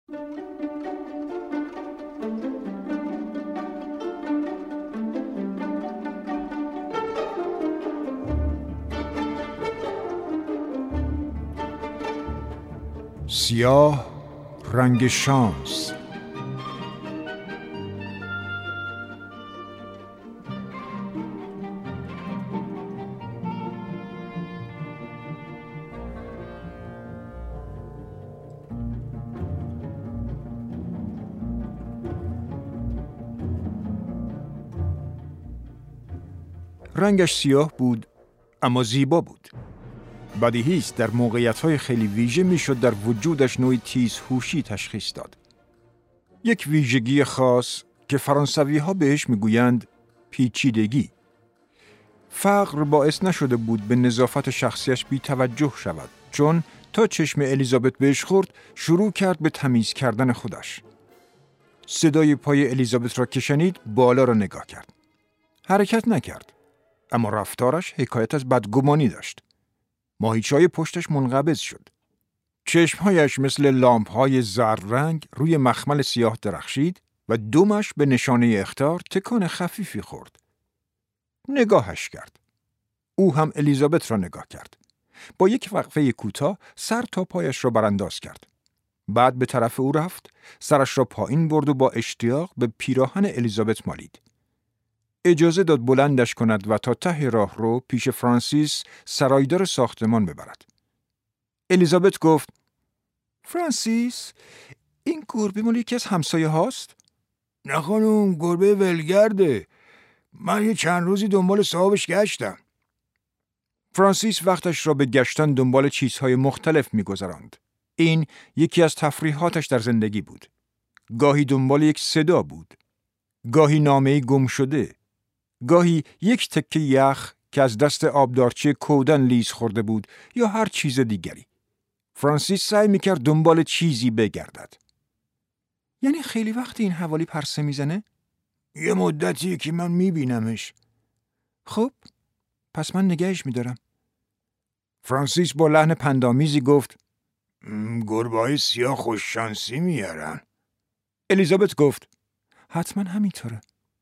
سیاه رنگ شانس. رنگش سیاه بود اما زیبا بود. بدیهی است در موقعیت‌های خیلی ویژه میشد در وجودش نوعی تیزهوشی تشخیص داد. یک ویژگی خاص که فرانسوی‌ها بهش میگویند پیچیدگی. فقر باعث نشده بود به نظافت شخصیش بی توجه شود، چون تا چشم الیزابت بهش خورد شروع کرد به تمیز کردن خودش. صدای پای الیزابت را که شنید بالا را نگاه کرد. حرکت نکرد، اما رفتارش حکایت از بدگمانی داشت. ماهیچه‌های پشتش منقبض شد. چشمهایش مثل لامپ‌های زرد رنگ روی مخمل سیاه درخشید و دمش به نشانه اخطار تکان خفیفی خورد. نگاهش کرد. او هم الیزابت را نگاه کرد. با یک وقفه کوتاه سر تا پایش را برانداز کرد. بعد به طرف او رفت، سرش را پایین برد و با اشتیاق به پیراهن الیزابت مالید. اجازه داد بلندش کند و تا ته راه رو پیش فرانسیس سرایدار ساختمان ببرد. الیزابت گفت: فرانسیس، این گربه مال یکی از همسایه هاست؟ نه خانوم، گربه ولگرده. من یه چند روزی دنبال صاحبش گشتم. فرانسیس وقتش را به گشتن دنبال چیزهای مختلف می‌گذراند. این یکی از تفریحاتش در زندگی بود. گاهی دنبال یک صدا بود، گاهی نامه‌ای گم شده، گاهی یک تکه یخ که از دست آبدارچی کودن لیز خورده بود یا هر چیز دیگری. فرانسیس سعی می‌کرد دنبال چیزی بگردد. یعنی خیلی وقت این حوالی پرسه میزنه؟ یه مدتیه که من میبینمش. خب، پس من نگهش میدارم. فرانسیس با لحن پندآمیزی گفت: گربه‌های سیاه خوششانسی میارن. الیزابت گفت: حتما همینطوره.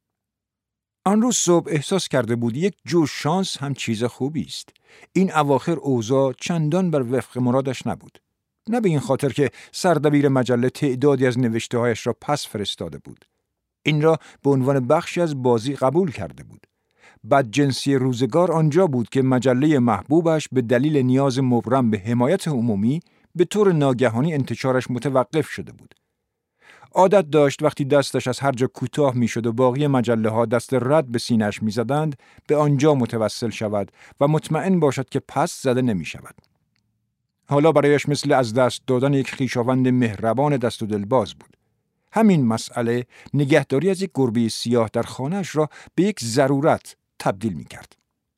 آن روز صبح احساس کرده بود یک جو شانس هم چیز خوبی است. این اواخر اوضاع چندان بر وفق مرادش نبود. نه به این خاطر که سردبیر مجله تعدادی از نوشته‌هایش را پس فرستاده بود. این را به عنوان بخشی از بازی قبول کرده بود. بدجنسی روزگار آنجا بود که مجله محبوبش به دلیل نیاز مبرم به حمایت عمومی به طور ناگهانی انتشارش متوقف شده بود. عادت داشت وقتی دستش از هر جا کوتاه میشد و باقی مجله ها دست رد به سینه‌اش میزدند به آنجا متوسل شود و مطمئن باشد که پس زده نمی شود. حالا برایش مثل از دست دادن یک خویشاوند مهربان دست و دلباز بود. همین مسئله نگهداری از یک گربه سیاه در خانه‌اش را به یک ضرورت تبدیل می کرد.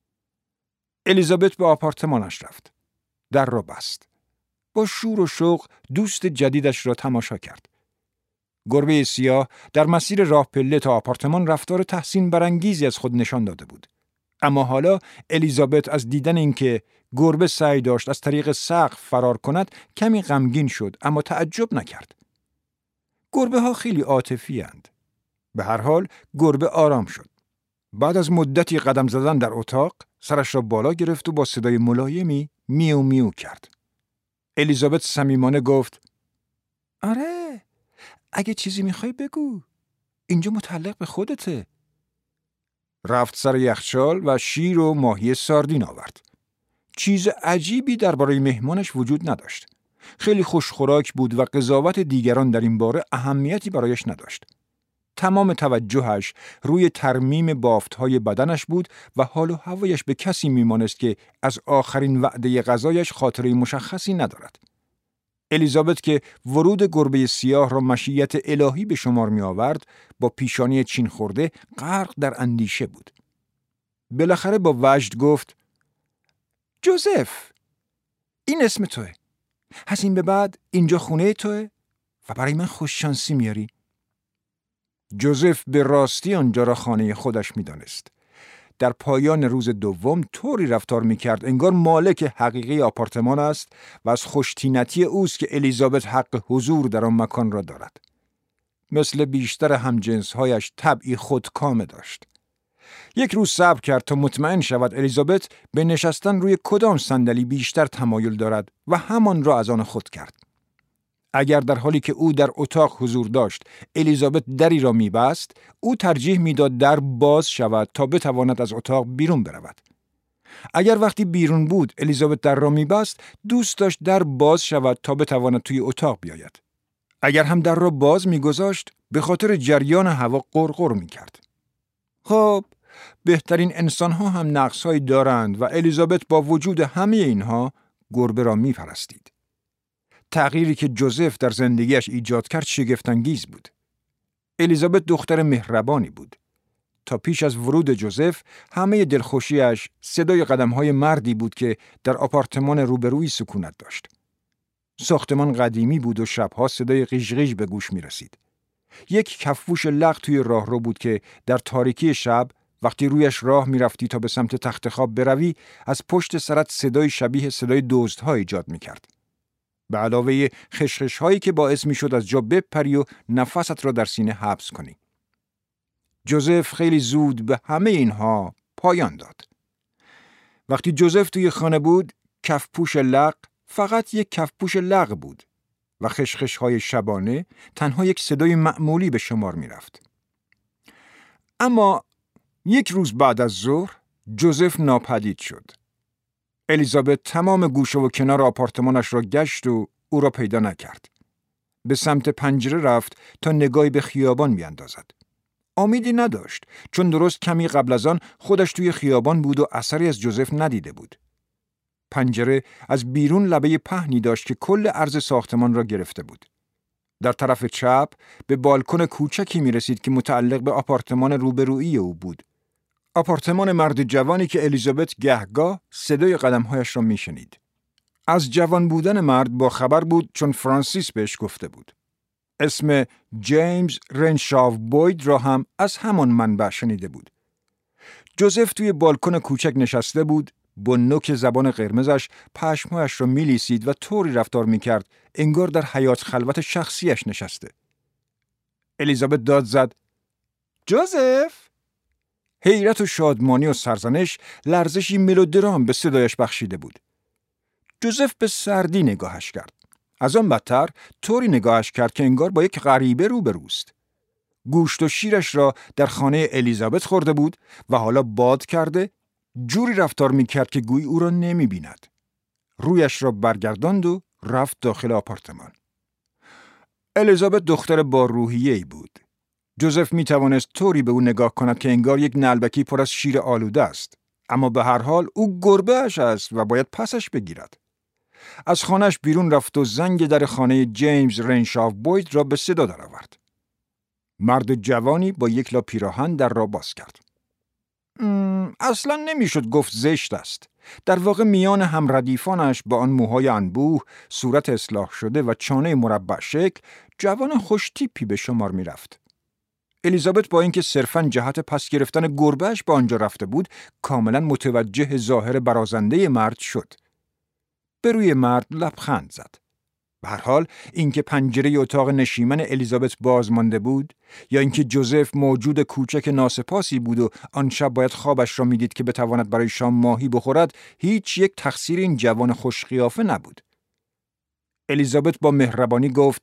الیزابت به آپارتمانش رفت. در را بست. با شور و شوق دوست جدیدش را تماشا کرد. گربه سیاه در مسیر راه پله تا آپارتمان رفتار تحسین برانگیزی از خود نشان داده بود. اما حالا الیزابت از دیدن اینکه گربه سعی داشت از طریق سقف فرار کند کمی غمگین شد، اما تعجب نکرد. گربه ها خیلی عاطفی اند. به هر حال گربه آرام شد. بعد از مدتی قدم زدن در اتاق سرش را بالا گرفت و با صدای ملایمی میو میو کرد. الیزابت صمیمانه گفت: آره، اگه چیزی میخوای بگو. اینجا متعلق به خودته. رفت سر یخچال و شیر و ماهی ساردین آورد. چیز عجیبی درباره مهمانش وجود نداشت. خیلی خوشخوراک بود و قضاوت دیگران در این باره اهمیتی برایش نداشت. تمام توجهش روی ترمیم بافت‌های بدنش بود و حال و هوایش به کسی میمانست که از آخرین وعده غذایش خاطره مشخصی ندارد. الیزابت که ورود گربه سیاه را مشیت الهی به شمار می آورد، با پیشانی چین خورده غرق در اندیشه بود. بالاخره با وجد گفت: جوزف، این اسم توه. از این به بعد اینجا خونه توه و برای من خوششانسی میاری. جوزف به راستی آنجا را خانه خودش می دانست. در پایان روز دوم طوری رفتار می‌کرد انگار مالک حقیقی آپارتمان است و از خوش‌طینتی اوست که الیزابت حق حضور در آن مکان را دارد. مثل بیشتر همجنس‌هایش طبعی خودکامه داشت. یک روز صبر کرد تا مطمئن شود الیزابت به نشستن روی کدام صندلی بیشتر تمایل دارد و همان را از آن خود کرد. اگر در حالی که او در اتاق حضور داشت الیزابت دری را می‌بست، او ترجیح می‌داد در باز شود تا بتواند از اتاق بیرون برود. اگر وقتی بیرون بود الیزابت در را می‌بست، دوست داشت در باز شود تا بتواند توی اتاق بیاید. اگر هم در را باز می‌گذاشت، به خاطر جریان هوا قرقر می‌کرد. خب، بهترین انسان‌ها هم نقص‌هایی دارند و الیزابت با وجود همه اینها گربه را می‌پرستید. تغییری که جوزف در زندگیش ایجاد کرد شگفت‌انگیز بود. الیزابت دختر مهربانی بود. تا پیش از ورود جوزف همه دلخوشیش صدای قدم‌های مردی بود که در آپارتمان روبرویی سکونت داشت. ساختمان قدیمی بود و شب‌ها صدای قیژ به گوش می‌رسید. یک کفپوش لق توی راهرو بود که در تاریکی شب وقتی رویش راه می‌رفتی تا به سمت تخت خواب بروی از پشت سرت صدای شبیه صدای دزدها ایجاد می‌کرد. به علاوه خشخش هایی که باعث می شد از جا بپری و نفست را در سینه حبس کنی. جوزف خیلی زود به همه اینها پایان داد. وقتی جوزف توی خانه بود، کفپوش لق فقط یک کفپوش لق بود و خشخش های شبانه تنها یک صدای معمولی به شمار می رفت. اما یک روز بعد از ظهر جوزف ناپدید شد. الیزابت تمام گوشه و کنار آپارتمانش را گشت و او را پیدا نکرد. به سمت پنجره رفت تا نگاهی به خیابان بیاندازد. امیدی نداشت چون درست کمی قبل از آن خودش توی خیابان بود و اثری از جوزف ندیده بود. پنجره از بیرون لبه پهنی داشت که کل عرض ساختمان را گرفته بود. در طرف چپ به بالکن کوچکی می رسید که متعلق به آپارتمان روبرویی او بود. آپارتمان مرد جوانی که الیزابت گهگاه صدای قدم‌هایش را می‌شنید. از جوان بودن مرد با خبر بود چون فرانسیس بهش گفته بود. اسم جیمز رنشاو بوید را هم از همان منبع شنیده بود. جوزف توی بالکن کوچک نشسته بود، با نوک زبان قرمزش پشمایش را می‌لیسید و طوری رفتار می‌کرد انگار در حیاط خلوت شخصیش نشسته. الیزابت داد زد: جوزف! حیرت و شادمانی و سرزنش لرزشی ملودرام به صدایش بخشیده بود. جوزف به سردی نگاهش کرد. از آن بدتر طوری نگاهش کرد که انگار با یک غریبه روبروست. گوشت و شیرش را در خانه الیزابت خورده بود و حالا باد کرده جوری رفتار میکرد که گویی او را نمیبیند. رویش را برگرداند و رفت داخل آپارتمان. الیزابت دختر با روحیه‌ای بود. جوزف می توانست طوری به او نگاه کند که انگار یک نعلبکی پر از شیر آلوده است. اما به هر حال او گربه‌اش است و باید پسش بگیرد. از خانه‌اش بیرون رفت و زنگ در خانه جیمز رنشاو بوید را به صدا درآورد. مرد جوانی با یک لا پیراهن در را باز کرد. اصلا نمیشد گفت زشت است. در واقع میان هم ردیفانش با آن موهای انبوه، صورت اصلاح شده و چانه مربع شکل، جوان خوش تیپی به شمار می رفت. الیزابت با اینکه صرفاً جهت پس گرفتن گربه‌اش به آنجا رفته بود، کاملاً متوجه ظاهر برازنده مرد شد. به روی مرد لبخند زد. به هر حال اینکه پنجره اتاق نشیمن الیزابت باز مانده بود یا اینکه جوزف موجود کوچک ناسپاسی بود و آن شب باید خوابش را میدید که بتواند برای شام ماهی بخورد، هیچ یک تقصیر این جوان خوش قیافه نبود. الیزابت با مهربانی گفت: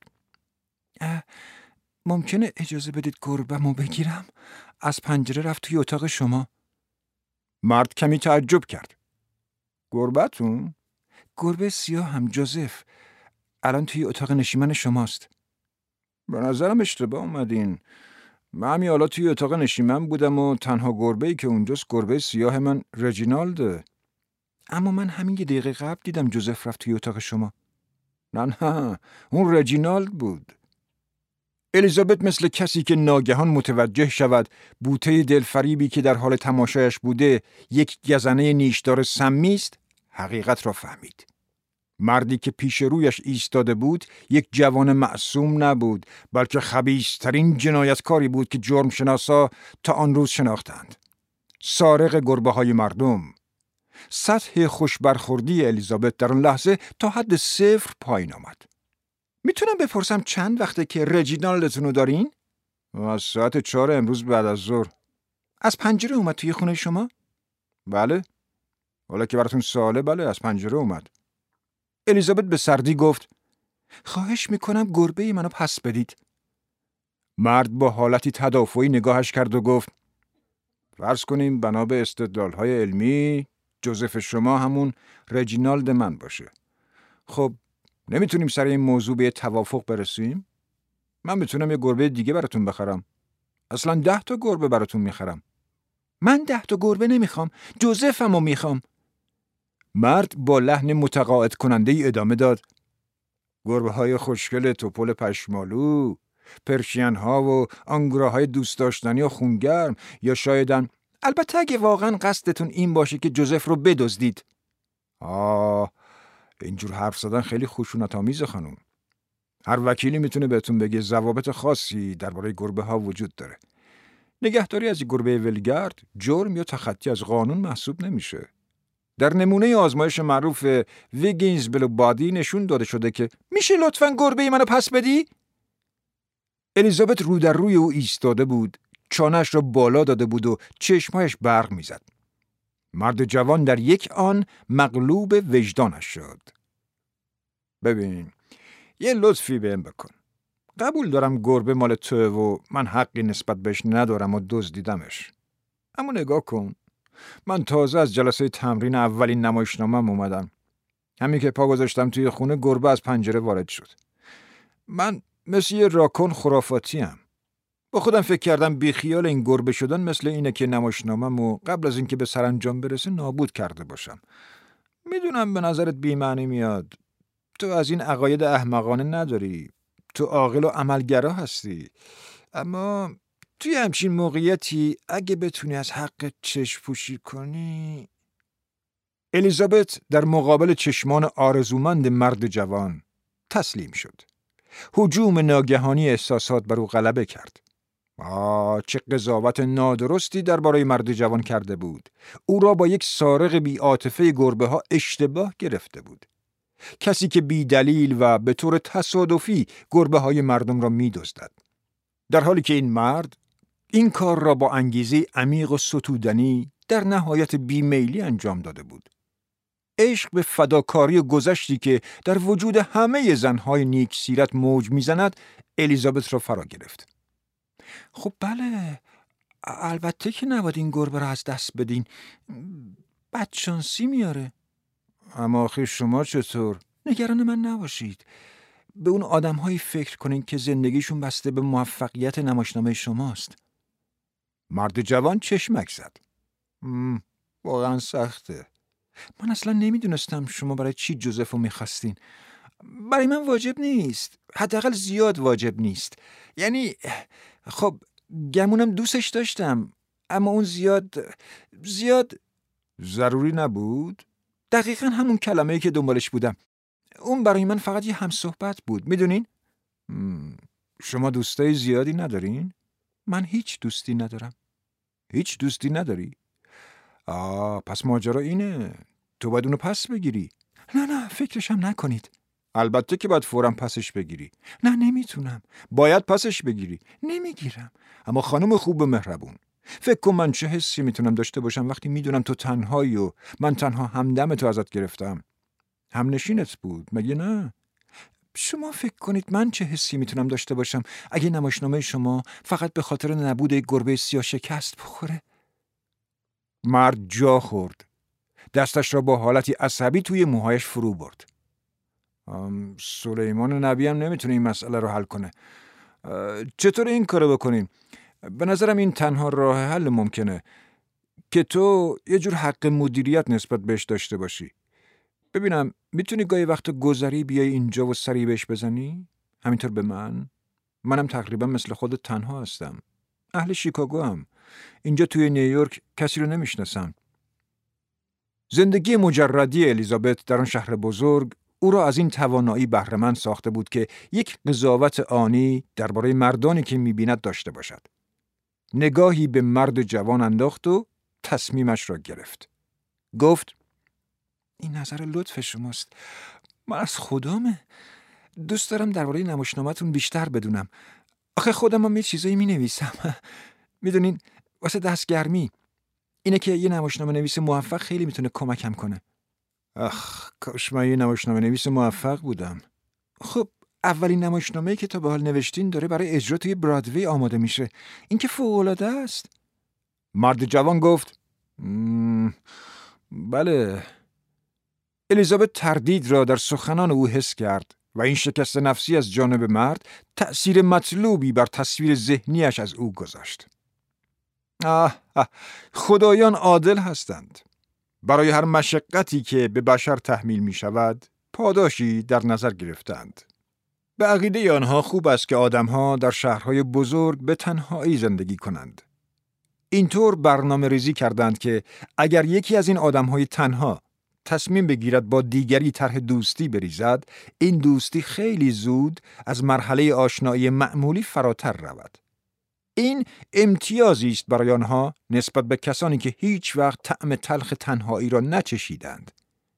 ممکنه اجازه بدید گربه‌مو بگیرم؟ از پنجره رفت توی اتاق شما. مرد کمی تعجب کرد. گربه‌تون؟ گربه سیاه هم، جوزف. الان توی اتاق نشیمن شماست. به نظرم اشتباه اومدین. من همین حالا توی اتاق نشیمن بودم و تنها گربه‌ای که اونجاست گربه سیاه من رجینالده. اما من همین یه دقیقه قبل دیدم جوزف رفت توی اتاق شما. نه، اون رجینالد بود. الیزابت مثل کسی که ناگهان متوجه شود بوته دلفریبی که در حال تماشایش بوده یک گزنه نیشدار سمی است، حقیقت را فهمید. مردی که پیش رویش ایستاده بود یک جوان معصوم نبود، بلکه خبیث‌ترین جنایتکاری بود که جرم شناسا تا آن روز شناختند. سارق گربه های مردم. سطح خوشبرخوردی الیزابت در اون لحظه تا حد 0 پایین آمد. میتونم بپرسم چند وقته که رجینالدتون رو دارین؟ از ساعت 4 امروز بعد از ظهر. از پنجره اومد توی خونه شما؟ بله. حالا که براتون سواله، بله از پنجره اومد. الیزابت به سردی گفت خواهش میکنم گربه منو پس بدید. مرد با حالتی تدافعی نگاهش کرد و گفت فرض کنیم بنا به استدلال‌های علمی جوزف شما همون رجینالد من باشه. خب نمیتونیم سر این موضوع به توافق برسیم؟ من میتونم یه گربه دیگه براتون بخرم. اصلا 10 تا گربه براتون میخرم. من 10 تا گربه نمیخوام، جوزفمو میخوام. مرد با لحن متقاعد کننده ای ادامه داد گربه های خوشگل توپل پشمالو، پرشین ها و آنگوراهای دوست داشتنی و خونگرم، یا شایدن البته اگه واقعا قصدتون این باشه که جوزف رو بدزدید. اینجور حرف زدن خیلی خشونت‌آمیزه خانم. هر وکیلی میتونه بهتون بگه ضوابط خاصی درباره گربه ها وجود داره. نگهداری از گربه ولگرد جرم یا تخطی از قانون محسوب نمیشه. در نمونه آزمایش معروف ویگینز بلو بادی نشون داده شده که میشه لطفاً گربه منو پس بدی؟ الیزابت رو در روی او ایستاده بود، چانه‌اش را بالا داده بود و چشمهایش برق میزد. مرد جوان در یک آن مغلوب وجدانش شد. ببین، یه لطفی بهم بکن. قبول دارم گربه مال توه و من حقی نسبت بهش ندارم و دزدیدمش. اما نگاه کن. من تازه از جلسه تمرین اولین نمایشنامه‌ام اومدم. همین که پا گذاشتم توی خونه گربه از پنجره وارد شد. من مثل یه راکون خرافاتیم. با خودم فکر کردم بیخیال این گربه شدن مثل اینه که نمایشنامه‌مو قبل از اینکه به سرانجام برسه نابود کرده باشم. میدونم به نظرت بی‌معنی میاد. تو از این عقاید احمقانه نداری. تو عاقل و عملگرا هستی. اما توی همچین موقعیتی اگه بتونی از حق چشم پوشی کنی. الیزابت در مقابل چشمان آرزومند مرد جوان تسلیم شد. هجوم ناگهانی احساسات بر او غلبه کرد. چه قضاوت نادرستی درباره مرد جوان کرده بود. او را با یک سارق بی‌عاطفه گربه ها اشتباه گرفته بود. کسی که بی دلیل و به طور تصادفی گربه های مردم را می دزدد. در حالی که این مرد این کار را با انگیزه عمیق و ستودنی در نهایت بیمیلی انجام داده بود. عشق به فداکاری گذشتی که در وجود همه زنهای نیک سیرت موج میزند الیزابت را فرا گرفت. خب بله، البته که نباید این گربه را از دست بدین. بدشانسی میاره. اما آخه شما چطور؟ نگران من نباشید. به اون آدم‌هایی فکر کنین که زندگیشون بسته به موفقیت نمایشنامه شماست. مرد جوان چشمک زد. واقعا سخته. من اصلا نمیدونستم شما برای چی جوزف رو میخواستین. برای من واجب نیست. حداقل زیاد واجب نیست. یعنی خب گمونم دوستش داشتم، اما اون زیاد ضروری نبود. دقیقاً همون کلمه‌ای که دنبالش بودم. اون برای من فقط یه همصحبت بود. میدونین؟ شما دوستای زیادی ندارین؟ من هیچ دوستی ندارم. هیچ دوستی نداری؟ پس ماجرا اینه. تو باید اونو پس بگیری. نه فکرشم نکنید. البته که باید فوراً پسش بگیری. نه نمیتونم. باید پسش بگیری. نمیگیرم. اما خانم خوب و مهربون، فکر کن من چه حسی میتونم داشته باشم وقتی میدونم تو تنهایی و من تنها همدم تو ازت گرفتم. همنشینت بود مگه نه؟ شما فکر کنید من چه حسی میتونم داشته باشم اگه نمایشنامه شما فقط به خاطر نبود یک گربه سیاه شکست بخوره؟ مرد جا خورد. دستش را با حالتی عصبی توی موهایش فرو برد. سلیمان نبی هم نمیتونه این مسئله رو حل کنه. چطور این کارو بکنیم؟ به نظرم این تنها راه حل ممکنه که تو یه جور حق مدیریت نسبت بهش داشته باشی. ببینم میتونی گاهی وقت گذری بیای اینجا و سری بهش بزنی؟ همینطور به منم تقریبا مثل خودت تنها هستم. اهل شیکاگو هم. اینجا توی نیویورک کسی رو نمیشناسم. زندگی مجردی الیزابت در آن شهر بزرگ او را از این توانایی بهره‌مند ساخته بود که یک قضاوت آنی درباره مردانی که می‌بیند داشته باشد. نگاهی به مرد جوان انداخت و تصمیمش را گرفت. گفت این نظر لطف شماست. من از خدامه. دوست دارم درباره نمایشنامه‌تون بیشتر بدونم. آخه خودم هم یه چیزایی می‌نویسم. میدونین واسه دستگرمی. اینه که یه نمایشنامه نویس موفق خیلی میتونه کمکم کنه. کاش من یه نمایشنامه نویس موفق بودم. خب اولین نمایشنامه‌ای که تا به حال نوشتین داره برای اجرا توی برادوی آماده میشه. این که فوق‌العاده است. مرد جوان گفت بله. الیزابت تردید را در سخنان او حس کرد و این شکست نفسی از جانب مرد تأثیر مطلوبی بر تصویر ذهنیش از او گذاشت. خدایان عادل هستند. برای هر مشقتی که به بشر تحمیل می شود پاداشی در نظر گرفتند. به عقیده آنها خوب است که آدمها در شهرهای بزرگ به تنهایی زندگی کنند. اینطور برنامه ریزی کردند که اگر یکی از این آدمهای تنها تصمیم بگیرد با دیگری طرح دوستی بریزد، این دوستی خیلی زود از مرحله آشنایی معمولی فراتر رود. این امتیازی است برای آنها نسبت به کسانی که هیچ وقت طعم تلخ تنهایی را نچشیدند.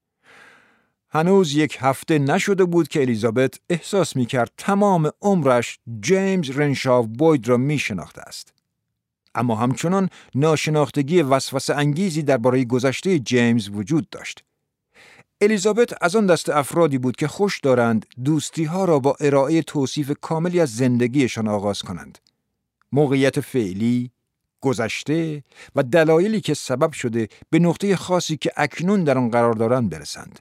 هنوز 1 هفته نشده بود که الیزابت احساس می‌کرد تمام عمرش جیمز رنشاو بوید را می‌شناخته است. اما همچنان ناشناختگی وسوسه انگیزی درباره گذشته جیمز وجود داشت. الیزابت از آن دست افرادی بود که خوش دارند دوستی‌ها را با ارائه توصیف کاملی از زندگیشان آغاز کنند. موقعیت فعلی، گذشته و دلایلی که سبب شده به نقطه خاصی که اکنون در آن قرار دارند برسند.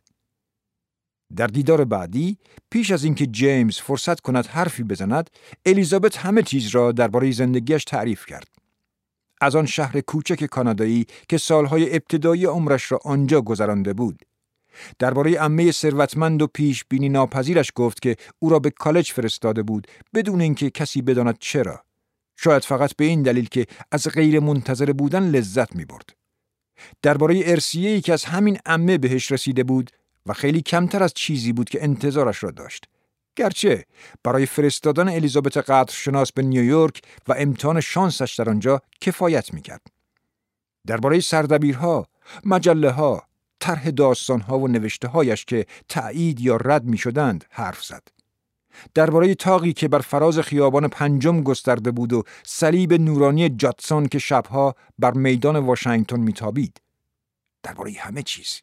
در دیدار بعدی، پیش از اینکه جیمز فرصت کند حرفی بزند، الیزابت همه چیز را درباره زندگیش تعریف کرد. از آن شهر کوچک کانادایی که سالهای ابتدایی عمرش را آنجا گذرانده بود. درباره عمه ثروتمند و پیش بینی ناپذیرش گفت که او را به کالج فرستاده بود بدون اینکه کسی بداند چرا. شاید فقط به این دلیل که از غیر منتظره بودن لذت می برد. درباره ارثیه‌ای که از همین عمه بهش رسیده بود و خیلی کمتر از چیزی بود که انتظارش را داشت. گرچه برای فرستادن الیزابت قدرشناس به نیویورک و امتحان شانسش در آنجا کفایت می‌کرد. درباره سردبیرها، مجله‌ها، طرح داستان‌ها و نوشته‌هایش که تأیید یا رد می‌شدند حرف زد. درباره تاقی که بر فراز خیابان 5 گسترده بود و صلیب نورانی جاتسون که شبها بر میدان واشنگتن میتابید. درباره همه چیز.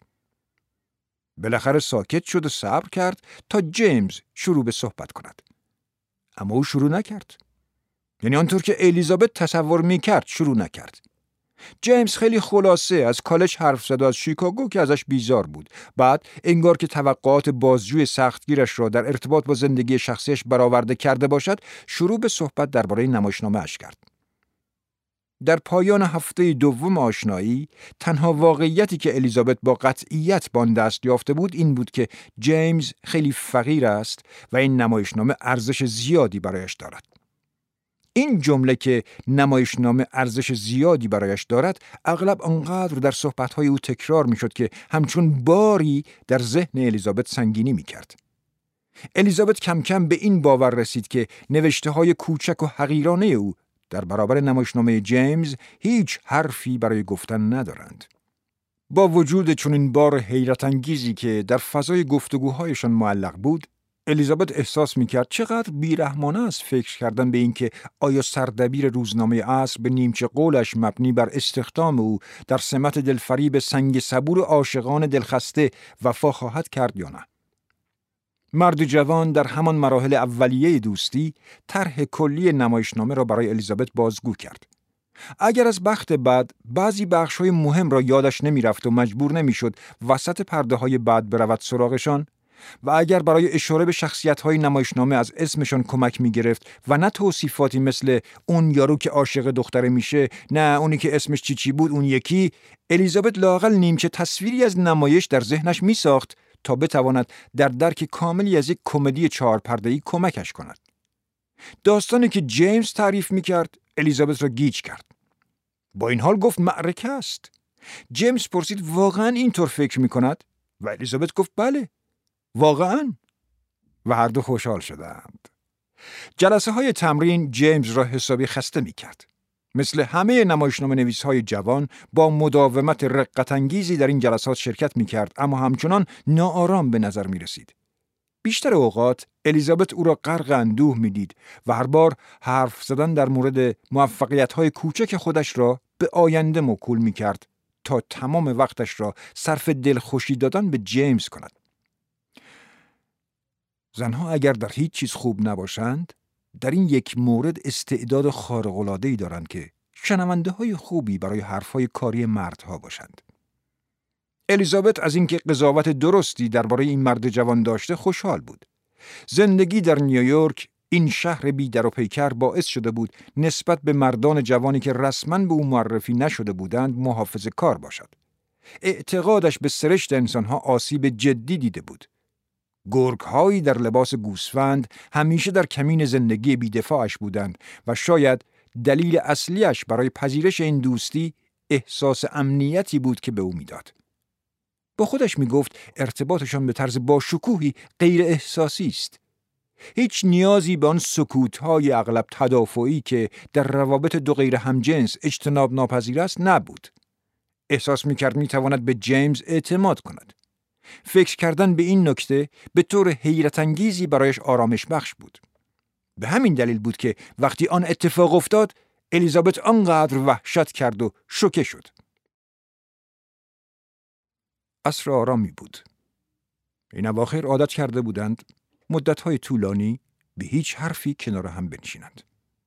بالاخره ساکت شد و صبر کرد تا جیمز شروع به صحبت کند. اما او شروع نکرد. یعنی آنطور که الیزابت تصور میکرد شروع نکرد. جیمز خیلی خلاصه از کالج حرف زد و از شیکاگو که ازش بیزار بود. بعد انگار که توقعات بازجوی سختگیرش را در ارتباط با زندگی شخصیش برآورده کرده باشد، شروع به صحبت درباره نمایشنامه‌اش کرد. در پایان هفته دوم آشنایی، تنها واقعیتی که الیزابت با قطعیت به آن دست یافته بود این بود که جیمز خیلی فقیر است و این نمایشنامه ارزش زیادی برایش دارد. این جمله که نمایشنامه ارزش زیادی برایش دارد اغلب آنقدر در صحبت‌های او تکرار می‌شد که همچون باری در ذهن الیزابت سنگینی می‌کرد. الیزابت کم کم به این باور رسید که نوشته‌های کوچک و حقیرانه او در برابر نمایشنامه جیمز هیچ حرفی برای گفتن ندارند. با وجود چنین بار حیرت انگیزی که در فضای گفتگوهایشان معلق بود، الیزابت احساس می‌کرد چقدر بیرحمانه است فکر کردن به این که آیا سردبیر روزنامه عصر به نیمچه قولش مبنی بر استخدام او در سمت دلفریب سنگ صبور عاشقان دلخسته وفا خواهد کرد یا نه. مرد جوان در همان مراحل اولیه دوستی طرح کلی نمایشنامه را برای الیزابت بازگو کرد. اگر از بخت بد بعضی بخش‌های مهم را یادش نمی‌رفت و مجبور نمی‌شد وسط پرده‌های بد برود سراغشان، و اگر برای اشاره به شخصیت‌های نمایشنامه از اسمشان کمک می‌گرفت و نه توصیفاتی مثل اون یارو که عاشق دختره میشه، نه اونی که اسمش چی بود اون یکی، الیزابت لااقل نیمچه تصویری از نمایش در ذهنش می‌ساخت تا بتواند در درک کاملی از یک کمدی 4 پرده‌ای کمکش کند. داستانی که جیمز تعریف می‌کرد الیزابت را گیج کرد. با این حال گفت معرکه است. جیمز پرسید واقعاً اینطور فکر می‌کند؟ و الیزابت گفت بله. واقعاً؟ و هر دو خوشحال شدند. جلسه های تمرین جیمز را حسابی خسته می کرد. مثل همه نمایشنامه نویس‌های جوان با مداومت رقت‌انگیزی در این جلسات شرکت می‌کرد، اما همچنان ناآرام به نظر می‌رسید. بیشتر اوقات الیزابت او را غرق اندوه می‌دید و هر بار حرف زدن در مورد موفقیت‌های کوچک خودش را به آینده موکول می‌کرد تا تمام وقتش را صرف دلخوشی دادن به جیمز کند. زنها اگر در هیچ چیز خوب نباشند، در این یک مورد استعداد خارق‌العاده‌ای دارند که شنونده‌های خوبی برای حرف‌های کاری مردها باشند. الیزابت از اینکه قضاوت درستی درباره این مرد جوان داشته خوشحال بود. زندگی در نیویورک، این شهر بی در و پیکر، باعث شده بود نسبت به مردان جوانی که رسما به او معرفی نشده بودند محافظه‌کار باشد. اعتقادش به سرشت انسانها آسیب جدی دیده بود. گرگ‌هایی در لباس گوسفند همیشه در کمین زندگی بی‌دفاعش بودند و شاید دلیل اصلیش برای پذیرش این دوستی احساس امنیتی بود که به او میداد. با خودش میگفت ارتباطشان به طرز باشکوهی غیر احساسی است. هیچ نیازی به آن سکوت‌های اغلب تدافعی که در روابط دو غیر همجنس اجتناب ناپذیر است نبود. احساس می‌کرد می‌تواند به جیمز اعتماد کند. فکر کردن به این نکته به طور حیرت انگیزی برایش آرامش بخش بود. به همین دلیل بود که وقتی آن اتفاق افتاد، الیزابت آنقدر وحشت کرد و شوکه شد. عصر آرامی بود. این اواخر عادت کرده بودند مدت‌های طولانی به هیچ حرفی کنار هم بنشینند.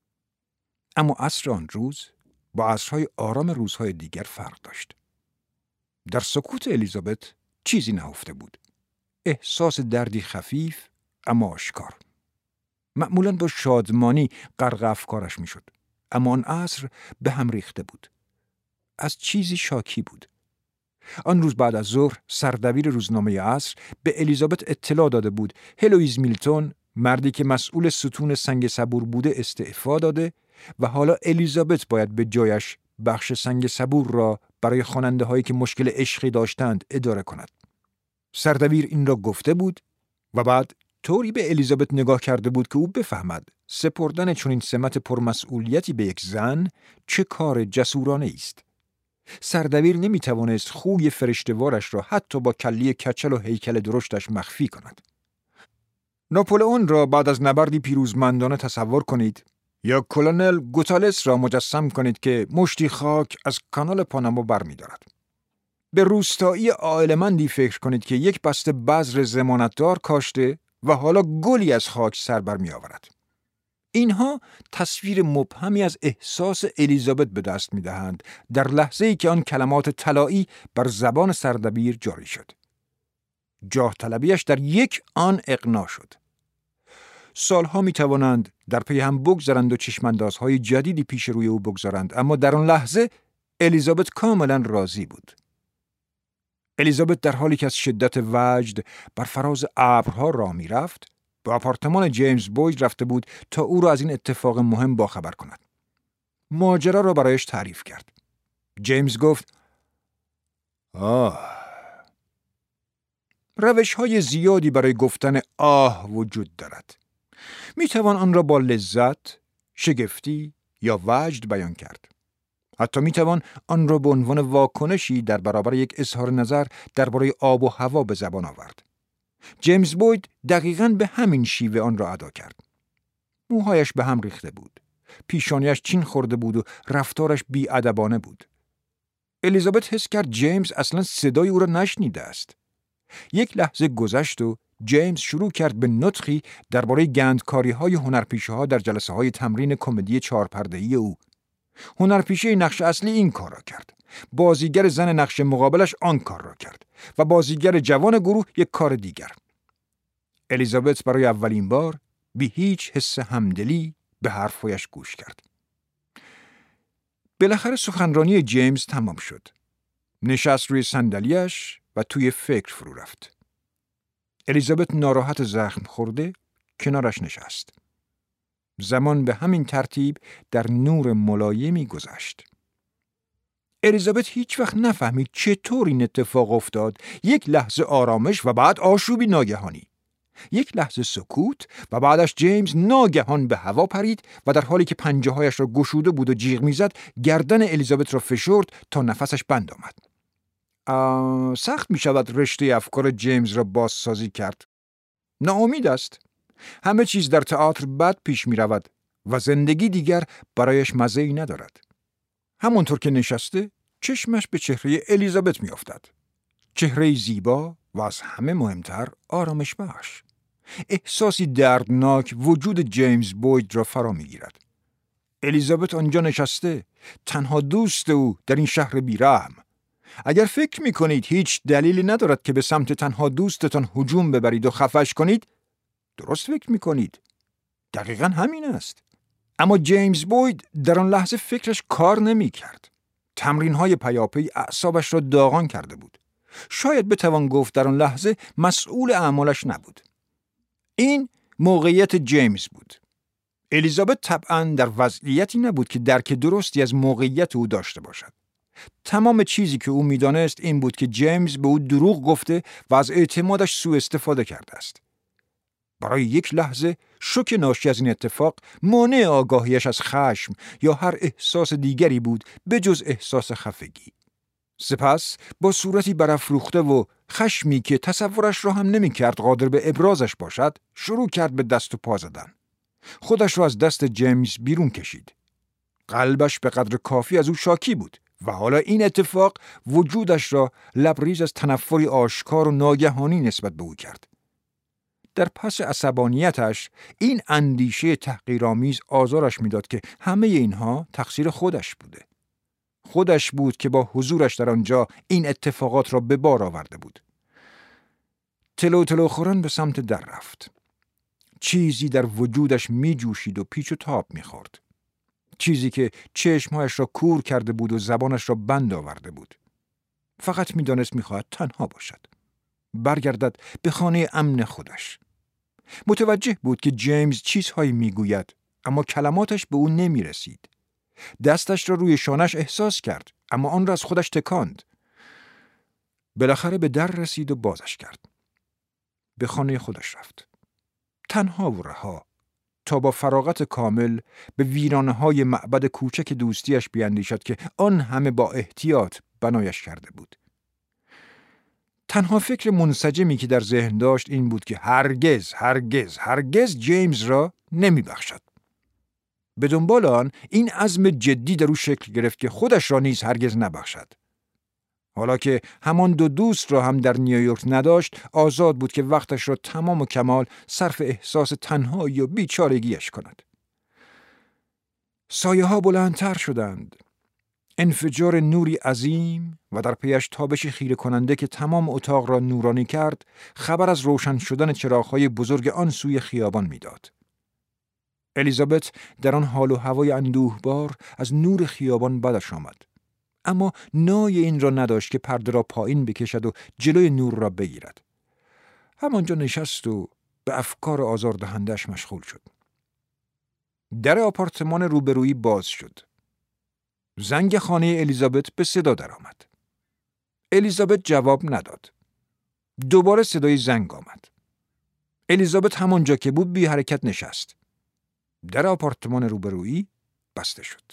اما عصر آن روز با عصرهای آرام روزهای دیگر فرق داشت. در سکوت الیزابت چیزی نهفته بود. احساس دردی خفیف اما آشکار. معمولاً با شادمانی غرق افکارش میشد، اما آن عصر به هم ریخته بود. از چیزی شاکی بود. آن روز بعد از ظهر سردبیر روزنامه عصر به الیزابت اطلاع داده بود هلویز میلتون، مردی که مسئول ستون سنگ صبور بوده، استعفا داده و حالا الیزابت باید به جایش بخش سنگ صبور را برای خواننده هایی که مشکل عشقی داشتند اداره کند. سردبیر این را گفته بود و بعد طوری به الیزابت نگاه کرده بود که او بفهمد سپردن چنین سمت پرمسئولیتی به یک زن چه کار جسورانه است. سردبیر نمیتوانست خوی فرشته‌وارش را حتی با کله کچل و هیکل درشتش مخفی کند. ناپولئون را بعد از نبردی پیروزمندانه تصور کنید یا کلونل گوتالس را مجسم کنید که مشتی خاک از کانال پاناما برمی‌دارد. به روستایی عاقلمندی فکر کنید که یک بسته بذر ضمانتدار کاشته و حالا گلی از خاک سر برمی‌آورد. اینها تصویر مبهمی از احساس الیزابت به دست می‌دهند در لحظه‌ای که آن کلمات طلایی بر زبان سردبیر جاری شد. جاه طلبیش در یک آن اقناع شد. سالها می‌توانند در پی هم بگذرند و چشماندازهای جدیدی پیش روی او بگذارند، اما در آن لحظه الیزابت کاملا راضی بود. الیزابت در حالی که از شدت وجد بر فراز ابرها راه می‌رفت، به آپارتمان جیمز بوید رفته بود تا او را از این اتفاق مهم باخبر کند. ماجرا را برایش تعریف کرد. جیمز گفت: روش‌های زیادی برای گفتن وجود دارد. میتوان آن را با لذت، شگفتی یا وجد بیان کرد. حتی میتوان آن را به عنوان واکنشی در برابر یک اظهار نظر درباره آب و هوا به زبان آورد. جیمز بوید دقیقاً به همین شیوه آن را ادا کرد. موهایش به هم ریخته بود. پیشانیش چین خورده بود و رفتارش بی‌ادبانه بود. الیزابت حس کرد جیمز اصلاً صدای او را نشنیده است. یک لحظه گذشت و جیمز شروع کرد به نطقی درباره گندکاری‌های هنرپیشه‌ها در جلسه‌های تمرین کمدی چهارپرده‌ای او. هنرپیشه نقش اصلی این کار را کرد. بازیگر زن نقش مقابلش آن کار را کرد و بازیگر جوان گروه یک کار دیگر. الیزابت برای اولین بار بی هیچ حس همدلی به حرفایش گوش کرد. بالاخره سخنرانی جیمز تمام شد. نشست روی صندلیاش و توی فکر فرو رفت. الیزابت ناراحت زخم خورده کنارش نشست. زمان به همین ترتیب در نور ملایمی گذشت. الیزابت هیچ وقت نفهمید چطور این اتفاق افتاد. یک لحظه آرامش و بعد آشوبی ناگهانی. یک لحظه سکوت و بعدش جیمز ناگهان به هوا پرید و در حالی که پنجه‌هایش را گشوده بود و جیغ میزد گردن الیزابت را فشرد تا نفسش بند آمد. سخت می شود رشته افکار جیمز را بازسازی کرد. ناامید است. همه چیز در تئاتر بد پیش می رود و زندگی دیگر برایش مزه‌ای ندارد. همانطور که نشسته چشمش به چهره الیزابت می افتد. چهره زیبا و از همه مهمتر آرامش بخش. احساسی دردناک وجود جیمز بوید را فرا می گیرد. الیزابت آنجا نشسته، تنها دوست او در این شهر بیرحم. اگر فکر می کنید هیچ دلیلی ندارد که به سمت تنها دوستتان هجوم ببرید و خفش کنید، درست فکر می کنید. دقیقاً همین است. اما جیمز بوید در آن لحظه فکرش کار نمی کرد. تمرین‌های پیاپی اعصابش را داغان کرده بود. شاید بتوان گفت در آن لحظه مسئول اعمالش نبود. این موقعیت جیمز بود. الیزابت طبعاً در وضعیتی نبود که درک درستی از موقعیت او داشته باشد. تمام چیزی که او می‌دانست این بود که جیمز به او دروغ گفته و از اعتمادش سوء استفاده کرده است. برای یک لحظه شوک ناشی از این اتفاق مانع آگاهیش از خشم یا هر احساس دیگری بود به جز احساس خفگی. سپس با صورتی برافروخته و خشمی که تصورش را هم نمی‌کرد قادر به ابرازش باشد، شروع کرد به دست و پا زدن. خودش را از دست جیمز بیرون کشید. قلبش به قدر کافی از او شاکی بود و حالا این اتفاق وجودش را لبریز از تنفری آشکار و ناگهانی نسبت به او کرد. در پس عصبانیتش این اندیشه تحقیرآمیز آزارش میداد که همه اینها تقصیر خودش بوده. خودش بود که با حضورش در آنجا این اتفاقات را به بار آورده بود. تلو تلو خوران به سمت در رفت. چیزی در وجودش می جوشید و پیچ و تاب می خورد. چیزی که چشمهایش را کور کرده بود و زبانش را بند آورده بود. فقط می دانست می خواهد تنها باشد. برگردد به خانه امن خودش. متوجه بود که جیمز چیزهایی می گوید اما کلماتش به او نمی رسید. دستش را روی شانش احساس کرد اما آن را از خودش تکاند. بالاخره به در رسید و بازش کرد. به خانه خودش رفت. تنها و رها تا با فراغت کامل به ویرانه‌های معبد کوچک دوستیش بیاندیشد که آن همه با احتیاط بنایش کرده بود. تنها فکر منسجمی که در ذهن داشت این بود که هرگز هرگز هرگز جیمز را نمی بخشد. به دنبال آن این عزم جدی در او شکل گرفت که خودش را نیز هرگز نبخشد. حالا که همان دو دوست را هم در نیویورک نداشت، آزاد بود که وقتش را تمام و کمال صرف احساس تنهایی و بیچارگیش کند. سایه ها بلندتر شدند. انفجار نوری عظیم و در پیش تابش خیره کننده که تمام اتاق را نورانی کرد، خبر از روشن شدن چراغ‌های بزرگ آن سوی خیابان می‌داد. الیزابت در آن حال و هوای اندوهبار از نور خیابان بدش آمد. اما نای این را نداشت که پرده را پایین بکشد و جلوی نور را بگیرد. همانجا نشست و به افکار آزاردهنده‌اش مشغول شد. در آپارتمان روبرویی باز شد. زنگ خانه الیزابت به صدا درآمد. الیزابت جواب نداد. دوباره صدای زنگ آمد. الیزابت همانجا که بود بی حرکت نشست. در آپارتمان روبرویی بسته شد.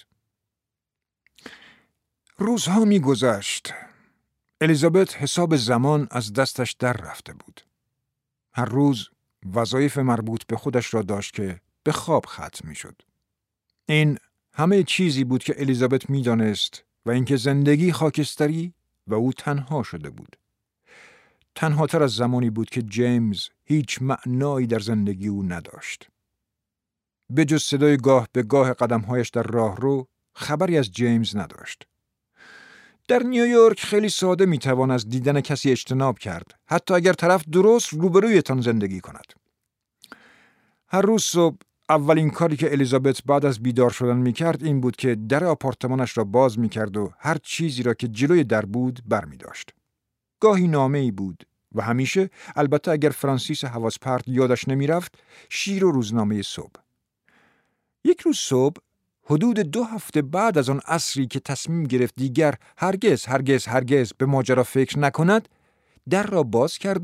روزها می گذشت. الیزابت حساب زمان از دستش در رفته بود. هر روز وظایف مربوط به خودش را داشت که به خواب ختم می شد. این همه چیزی بود که الیزابت می دانست و اینکه زندگی خاکستری و او تنها شده بود. تنها تر از زمانی بود که جیمز هیچ معنایی در زندگی او نداشت. به جز صدای گاه به گاه قدمهایش در راهرو خبری از جیمز نداشت. در نیویورک خیلی ساده میتوان از دیدن کسی اجتناب کرد، حتی اگر طرف درست روبرویتان زندگی کند. هر روز صبح اولین کاری که الیزابت بعد از بیدار شدن میکرد این بود که در آپارتمانش را باز میکرد و هر چیزی را که جلوی در بود برمیداشت. گاهی نامه‌ای بود و همیشه، البته اگر فرانسیس حواسپرت یادش نمیرفت، شیر و روزنامه صبح. یک روز صبح حدود 2 هفته بعد از آن عصری که تصمیم گرفت دیگر هرگز به ماجرا فکر نکند، در را باز کرد و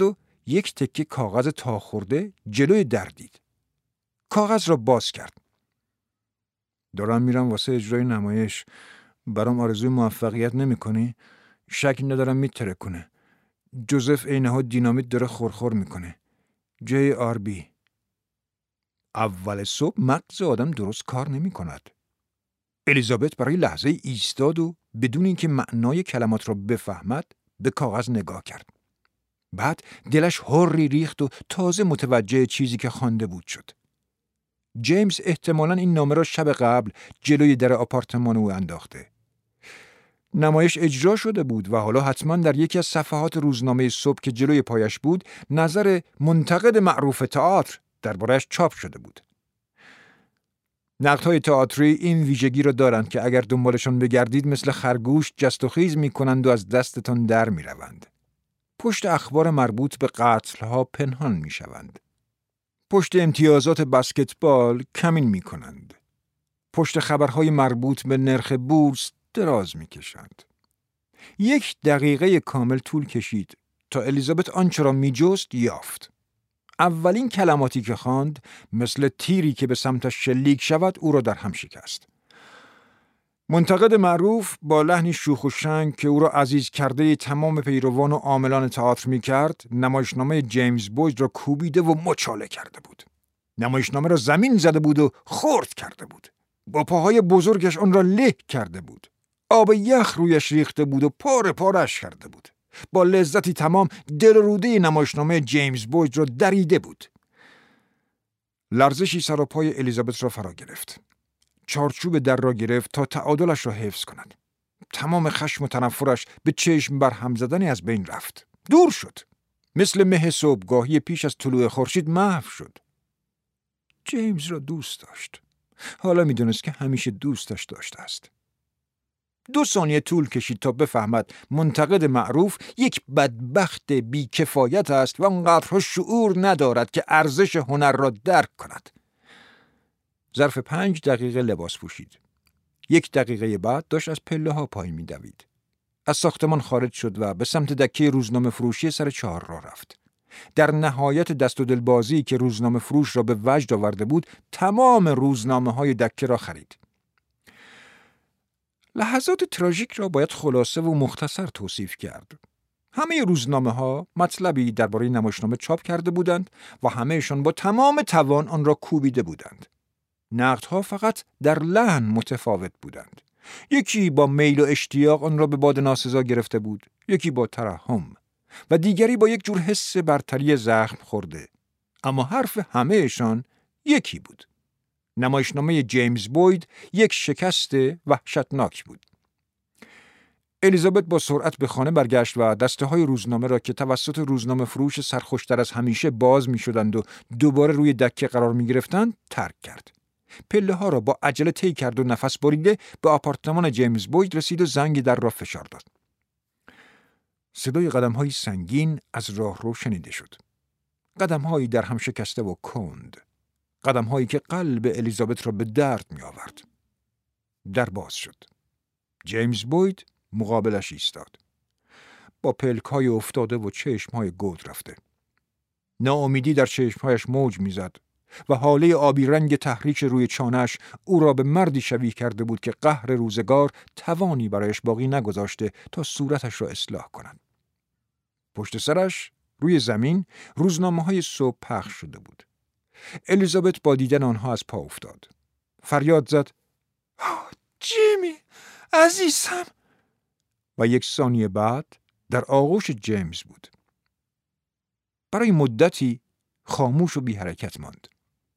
یک تکه کاغذ تا خورده جلوی در دید. کاغذ را باز کرد. دارم میرم واسه اجرای نمایش. برام آرزوی موفقیت نمی‌کنی؟ شک ندارم میترکونه. جوزف عینه‌ها دینامیت داره خورخور میکنه. JRB. اول صبح مغز آدم درست کار نمی‌کند. الیزابت برای لحظه ایستاد و بدون اینکه معنای کلمات را بفهمد به کاغذ نگاه کرد. بعد دلش هوری ریخت و تازه متوجه چیزی که خوانده بود شد. جیمز احتمالاً این نامه را شب قبل جلوی در آپارتمان او انداخته. نمایش اجرا شده بود و حالا حتما در یکی از صفحات روزنامه صبح که جلوی پایش بود نظر منتقد معروف تئاتر درباره‌اش چاپ شده بود. نقدهای تئاتری این ویژگی را دارند که اگر دنبالشان بگردید مثل خرگوش جست و خیز می‌کنند و از دستتان در می‌روند. پشت اخبار مربوط به قتل‌ها پنهان می‌شوند. پشت امتیازات بسکتبال کمین می‌کنند. پشت خبرهای مربوط به نرخ بورس دراز می‌کشند. 1 دقیقه کامل طول کشید تا الیزابت آنچه را می‌جست یافت. اولین کلماتی که خواند مثل تیری که به سمتش شلیک شود او را در هم شکست. منتقد معروف با لحنی شوخ و شنگ که او را عزیز کرده تمام پیروان و عاملان تئاتر می‌کرد، نمایشنامه جیمز بوید را کوبیده و مچاله کرده بود. نمایشنامه را زمین زده بود و خرد کرده بود. با پاهای بزرگش آن را له کرده بود. آب یخ رویش ریخته بود و پاره پارش کرده بود. با لذتی تمام دل روده نمایشنامه جیمز بوید را دریده بود. لرزشی سر و پای الیزابت را فرا گرفت. چارچوب در را گرفت تا تعادلش را حفظ کند. تمام خشم و تنفرش به چشم بر هم زدنی از بین رفت. دور شد. مثل مه صبحگاهی پیش از طلوع خورشید محو شد. جیمز را دوست داشت. حالا می‌دانست که همیشه دوستش داشته است. 2 ثانیه طول کشید تا بفهمد منتقد معروف یک بدبخت بیکفایت است و آنقدرها شعور ندارد که ارزش هنر را درک کند. ظرف 5 دقیقه لباس پوشید. 1 دقیقه بعد داشت از پله‌ها پایین می‌دوید. از ساختمان خارج شد و به سمت دکه روزنامه فروشی سر چهارراه رفت. در نهایت دست و دلبازی که روزنامه فروش را به وجد آورده بود، تمام روزنامه‌های دکه را خرید. لحظات تراژیک را باید خلاصه و مختصر توصیف کرد. همه روزنامه‌ها مطلبی درباره نمایشنامه چاپ کرده بودند و همه‌شان با تمام توان آن را کوبیده بودند. نقدها فقط در لحن متفاوت بودند. یکی با میل و اشتیاق آن را به باد ناسزا گرفته بود، یکی با ترحم و دیگری با یک جور حس برتری زخم خورده. اما حرف همه‌شان یکی بود. نمایشنامه جیمز بوید یک شکست وحشتناک بود. الیزابت با سرعت به خانه برگشت و دسته‌های روزنامه را که توسط روزنامه فروش سرخوشتر از همیشه باز می‌شدند و دوباره روی دکه قرار می‌گرفتند ترک کرد. پله‌ها را با عجله طی کرد و نفس بریده به آپارتمان جیمز بوید رسید و زنگ در را فشار داد. صدای قدم‌های سنگین از راهرو شنیده شد. قدم‌هایی در هم شکسته و کند. قدم‌هایی که قلب الیزابت را به درد می‌آورد. در باز شد. جیمز بوید مقابلش ایستاد. با پلک‌های افتاده و چشم‌های گود رفته. ناامیدی در چشم‌هایش موج می‌زد و حاله آبی رنگ تحریک روی چانه‌اش او را به مردی شبیه کرده بود که قهر روزگار توانی برایش باقی نگذاشته تا صورتش را اصلاح کند. پشت سرش روی زمین روزنامه‌های صبح پخش شده بود. الیزابت با دیدن آنها از پا افتاد. فریاد زد: جیمی عزیزم! و 1 ثانیه بعد در آغوش جیمز بود. برای مدتی خاموش و بی حرکت ماند.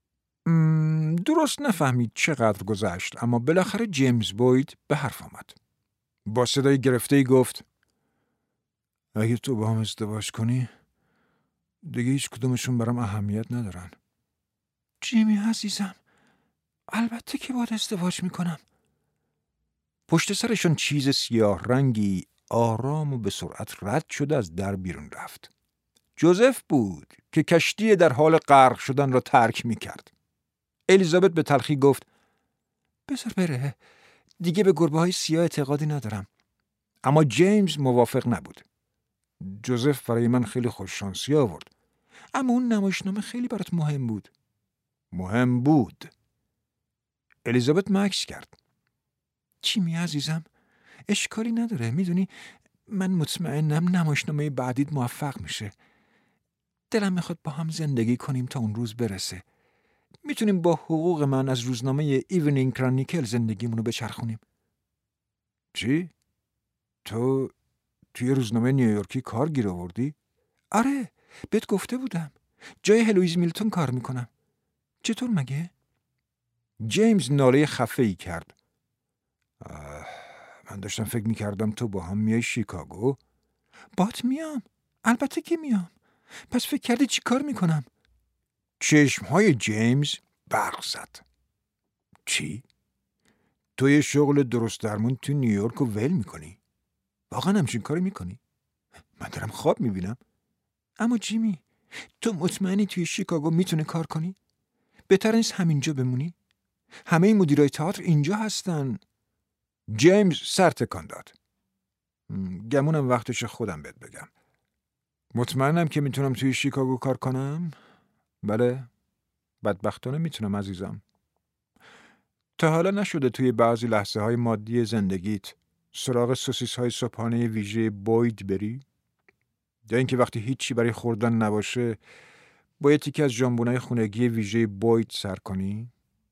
درست نفهمید چقدر گذشت، اما بالاخره جیمز بوید به حرف آمد. با صدای گرفته‌ای گفت: اگه تو با هم ازدواج کنی دیگه هیچ کدومشون برام اهمیت ندارن. جیمی عزیزم، البته که باید ازدواج میکنم. پشت سرشون چیز سیاه رنگی آرام و به سرعت رد شده از در بیرون رفت. جوزف بود که کشتی در حال غرق شدن را ترک میکرد. الیزابت به تلخی گفت: بذار بره، دیگه به گربه‌های سیاه اعتقادی ندارم. اما جیمز موافق نبود. جوزف برای من خیلی خوششانسی آورد. اما اون نمایشنامه خیلی برات مهم بود. مهم بود؟ الیزابت مکث کرد. جیمی عزیزم، اشکالی نداره. میدونی من مطمئنم نمایشنامه بعدیت موفق میشه. دلم میخواد با هم زندگی کنیم تا اون روز برسه. میتونیم با حقوق من از روزنامه ایونینگ کرانیکل زندگیمونو بچرخونیم. چی؟ تو توی روزنامه نیویورکی کار گیر آوردی؟ آره، بهت گفته بودم. جای هلویز میلتون کار میکنم. چطور مگه؟ جیمز ناله خفه‌ای کرد. من داشتم فکر میکردم تو با هم میای شیکاگو؟ بات میام. البته که میام. پس فکر کردی چی کار میکنم؟ چشمهای جیمز برق زد. چی؟ تو یه شغل درست درمون تو نیویورک رو ول میکنی؟ واقعا همچین کاری میکنی؟ من دارم خواب میبینم. اما جیمی، تو مطمئنی توی شیکاگو میتونه کار کنی؟ بهتر نیست همینجا بمونی؟ همه مدیرای تئاتر اینجا هستن. جیمز سر تکان داد. گمونم وقتش خودم بهت بگم. مطمئنم که میتونم توی شیکاگو کار کنم؟ بله، بدبختانه میتونم عزیزم. تا حالا نشده توی بعضی لحظه های مادی زندگیت سراغ سوسیس های صبحانه ویژه بوید بری؟ یا اینکه وقتی هیچی برای خوردن نباشه با یه تیکه از ژامبونای خونگی ویژه بوید سر کنی؟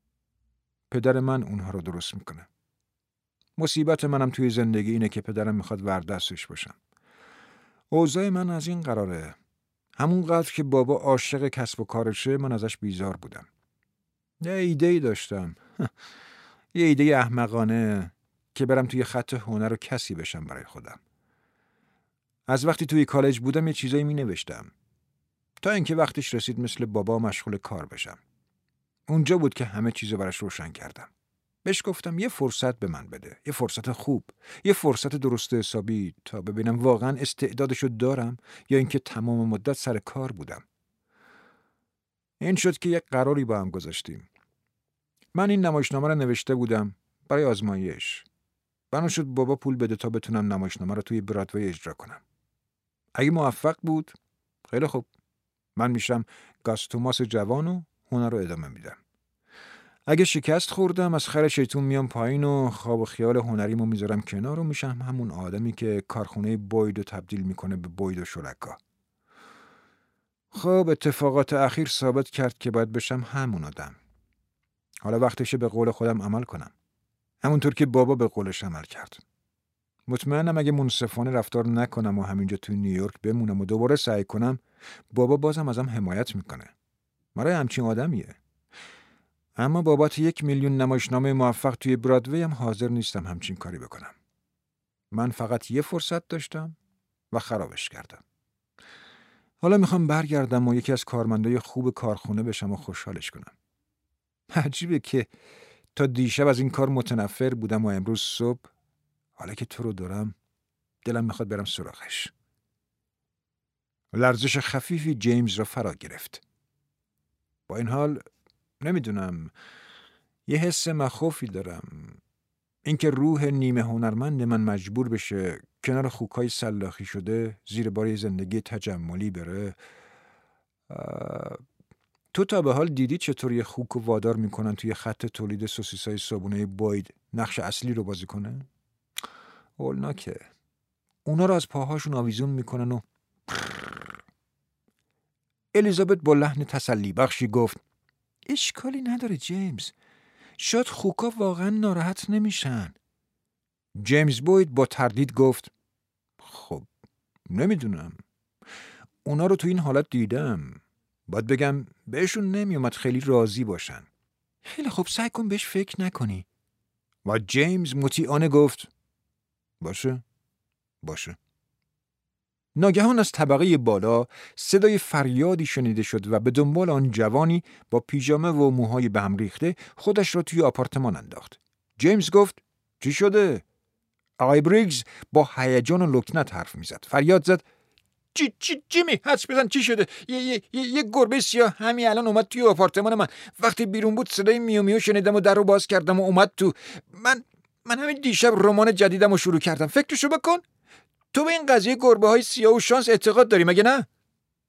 پدر من اونها رو درست میکنه. مصیبت منم توی زندگی اینه که پدرم میخواد وردستش باشم. اوضاع من از این قراره. همونقدر که بابا عاشق کسب و کارشه من ازش بیزار بودم. یه ایده‌ای داشتم. یه ایده احمقانه که برم توی خط هنر و کسی بشم برای خودم. از وقتی توی کالج بودم یه چیزایی می نوشتم تا اینکه وقتش رسید مثل بابا مشغول کار بشم. اونجا بود که همه چیزو براش روشن کردم. بهش گفتم یه فرصت به من بده، یه فرصت خوب، یه فرصت درست حسابی تا ببینم واقعا استعدادشو دارم یا اینکه تمام مدت سر کار بودم. این شد که یک قراری با هم گذاشتیم. من این نمایشنامه رو نوشته بودم برای آزمایش. بنا شد بابا پول بده تا بتونم نمایشنامه رو توی برادوی اجرا کنم. اگه موفق بود خیلی خوب، من میشم گاز توماس جوان و هنر رو ادامه میدم. اگه شکست خوردم از خر شیطون میام پایین و خواب و خیال هنریمو میذارم کنار و میشم همون آدمی که کارخونه بوید رو تبدیل میکنه به بوید و شرکا. خب اتفاقات اخیر ثابت کرد که باید بشم همون آدم. حالا وقتشه به قول خودم عمل کنم. همونطور که بابا به قولش عمل کرد. مطمئنم اگه منصفانه رفتار نکنم و همینجا توی نیویورک بمونم و دوباره سعی کنم، بابا بازم ازم حمایت میکنه. مرا همچین آدمیه. اما بابت 1 میلیون نمایشنامه موفق توی برادوی هم حاضر نیستم همچین کاری بکنم. من فقط یه فرصت داشتم و خرابش کردم. حالا میخوام برگردم و یکی از کارمندای خوب کارخونه بشم و خوشحالش کنم. عجیبه که تا دیشب از این کار متنفر بودم و امروز صبح حالا که تو رو دارم دلم میخواد برم سراغش. لرزش خفیفی جیمز را فرا گرفت. با این حال نمیدونم، یه حس مخوفی دارم. اینکه روح نیمه هنرمند من مجبور بشه کنار خوکای سلاخی شده زیر بار زندگی تجملی بره. تو تا به حال دیدی چطور یه خوک رو وادار میکنن توی خط تولید سوسیسای صابونه بوید نقش اصلی رو بازی کنه؟ هولناکه. اونا رو از پاهاشون آویزون میکنن و الیزابت با لحن تسلی بخشی گفت اشکالی نداره جیمز. شاید خوکا واقعا ناراحت نمیشن. جیمز بوید با تردید گفت خب نمیدونم. اونا رو تو این حالت دیدم. باید بگم بهشون نمیومد خیلی راضی باشن. خیلی خب سعی کن بهش فکر نکنی. و جیمز مطیعانه گفت باشه. ناگهان از طبقه بالا صدای فریادی شنیده شد و به دنبال آن جوانی با پیژامه و موهای به هم ریخته خودش را توی آپارتمان انداخت. جیمز گفت چی شده؟ آقای بریگز با هیجان و لکنت حرف میزد. فریاد زد جیمی حدس بزن چی شده؟ یه گربه سیاه همین الان اومد توی آپارتمان من. وقتی بیرون بود صدای میو میو شنیدم و در رو باز کردم و اومد تو. من همین دیشب رمان جدیدم رو شروع کردم. فکرشو بکن. تو به این قضیه گربه های سیاه و شانس اعتقاد داری مگه نه؟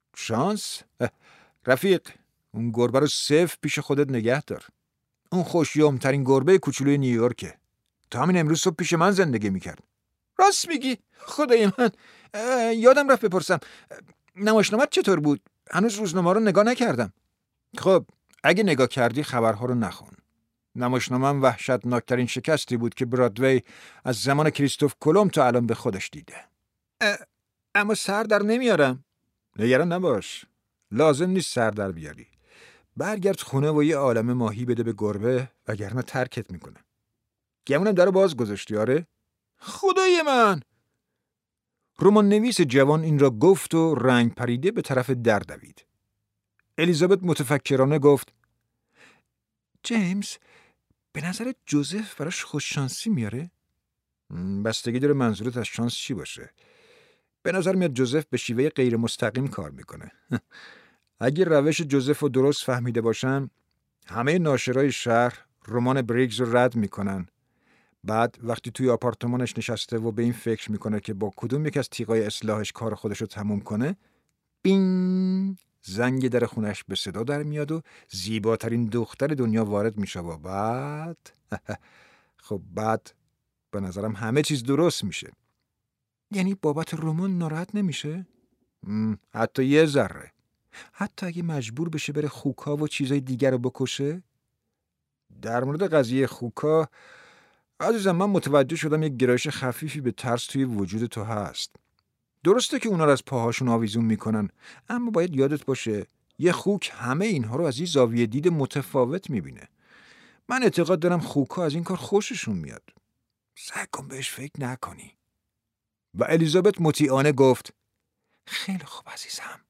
شانس؟ رفیق، اون گربه رو صفر پیش خودت نگه دار. اون خوشیومترین گربه کوچولوی نیویورکه. تا همین امروز صبح پیش من زندگی میکرد. راست میگی؟ خدای من، یادم رفت بپرسم نمایشنامه‌ت چطور بود؟ هنوز روزنامه رو نگاه نکردم. خب اگه نگاه کردی خبرها رو نخون. نمایشنامه‌ام وحشتناکترین شکستی بود که برادوی از زمان کریستوف کلمب تا الان به خودش دیده. اما سر در نمیارم. نگران نباش، لازم نیست سر در بیاری. برگرد خونه و یه عالمه ماهی بده به گربه، وگرنه ترکت میکنه. گمونم در باز گذاشتی آره؟ خدای من! رمان نویس جوان این را گفت و رنگ پریده به طرف در دوید. الیزابت متفکرانه گفت جیمز، به نظر جوزف براش خوششانسی میاره؟ بستگی داره منظورت از شانس چی باشه. به نظر میاد جوزف به شیوه غیر مستقیم کار میکنه. اگه روش جوزف رو درست فهمیده باشم، همه ناشرای شهر رمان بریگز رو رد میکنن. بعد وقتی توی آپارتمانش نشسته و به این فکر میکنه که با کدوم یک از تیغای اصلاحش کار خودش رو تموم کنه، بینگ، زنگ در خونش به صدا در میاد و زیباترین دختر دنیا وارد میشه و بعد خب بعد به نظرم همه چیز درست میشه. یعنی بابت رمان ناراحت نمیشه؟ حتی یه ذره. حتی اگه مجبور بشه بره خوکا و چیزای دیگر رو بکشه؟ در مورد قضیه خوکا عزیزم، من متوجه شدم یک گرایش خفیفی به ترس توی وجود تو هست. درسته که اونا رو از پاهاشون آویزون میکنن، اما باید یادت باشه یه خوک همه اینها رو از یه زاویه دید متفاوت میبینه. من اعتقاد دارم خوکا از این کار خوششون میاد. سعی کن بهش فکر نکنی. و الیزابت مطیعانه گفت خیلی خوب عزیزم،